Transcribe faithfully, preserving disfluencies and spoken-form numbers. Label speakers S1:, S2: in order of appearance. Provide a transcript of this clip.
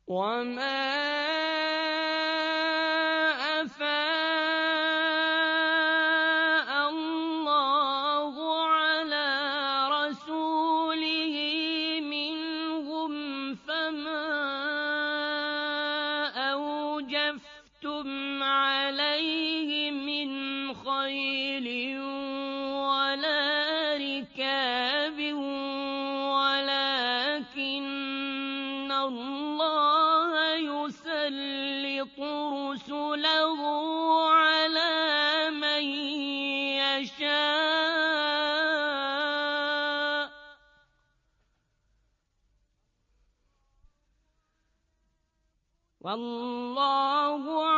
S1: وما أفاء الله على رسوله منهم فما أوجفتم عليه من خيل ولا ركاب ولكن الله يسلط رسله على من يشاء والله